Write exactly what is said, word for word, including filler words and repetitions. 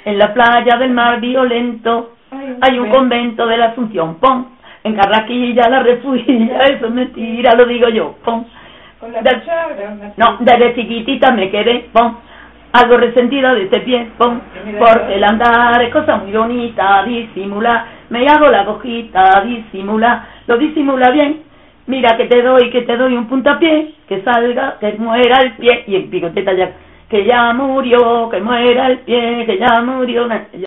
En la playa del mar violento hay un convento de la Asunción, pon. En Carraquilla la refugia, eso es mentira, lo digo yo, pon. Con la cuchara, no, desde chiquitita me quedé, pon. Algo resentida de este pie, pon. Porque el andar es cosa muy bonita, disimula. Me hago la cojita, disimula. Lo disimula bien. Mira que te doy, que te doy un puntapié, que salga, que muera el pie. Y el picoteta ya, que ya murió, que muera el pie, que ya murió.